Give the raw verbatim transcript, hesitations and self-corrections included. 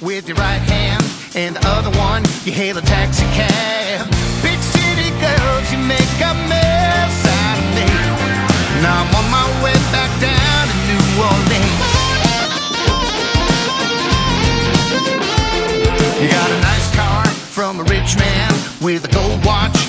with your right hand, and the other one you hail a taxi cab. Big city girls, you make a mess out of me. Now I'm on my way back down to New Orleans. You got a nice car from a rich man with a gold watch